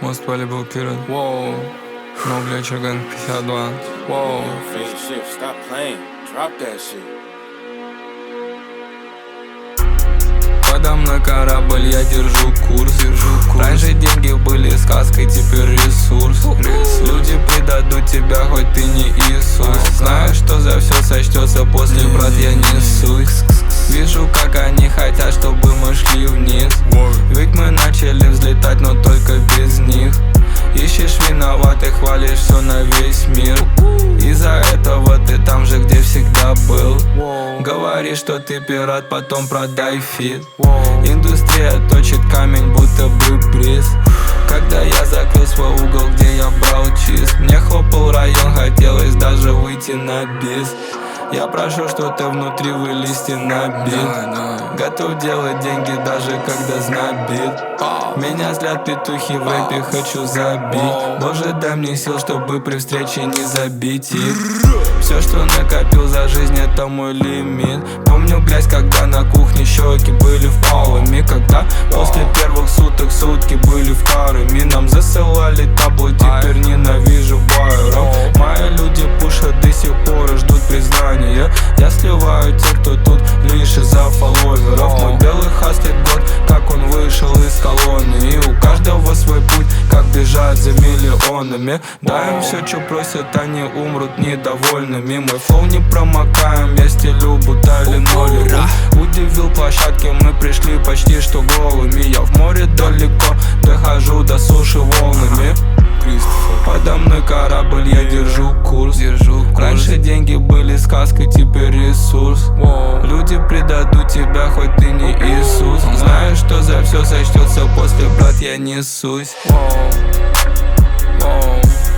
Most valuable period. Whoa. No Glitcher Gang 52. Whoa. Stop playing. Drop that shit. Подо мной корабль, я держу курс. Раньше деньги были сказкой, теперь ресурс. Люди предадут тебя, хоть ты не Иисус. Знаю, что за все сочтется после, брат, я несусь. Вижу, как они хотят, чтобы мы шли вниз. Ведь мы начали взлетать, но только без них. Ищешь виноватых, хвалишь все на весь мир. Из-за этого ты там же, где всегда был. Говори, что ты пират, потом продай фит. Индустрия точит камень, будто бы бриз. Когда я закрыл свой угол, где я брал чиз, мне хлопал район, хотелось даже выйти на бис. Я прошу что-то внутри вылезти на бит. Готов делать деньги, даже когда знобит. Меня злят петухи в рэпе, хочу забить. Боже, дай мне сил, чтобы при встрече не забить их. Все, что накопил за жизнь, это мой лимит. Помню, блядь, когда на кухне щеки были впалыми. Когда после первых суток сутки были вторыми. Нам засылали табло, теперь ненавижу байеров. Мои люди пушат до сих пор и ждут признания. Я сливаю тех, кто тут лишь из-за фолловеров. Мой белый хаслит год, как он вышел из колонны. И у каждого свой путь, как бежать за миллионами. Дай им все, что просят, они умрут недовольными. Мой флоу не промокаем, я стелю будто линолеум. Удивил площадки, мы пришли почти что голыми. Я в море далеко, дохожу до суши волнами. Подо мной корабль, я держу курс. Раньше деньги были сказкой, теперь ресурс. Люди предадут тебя, хоть ты не Иисус. Знаю, что за все сочтется после, брат, я несусь.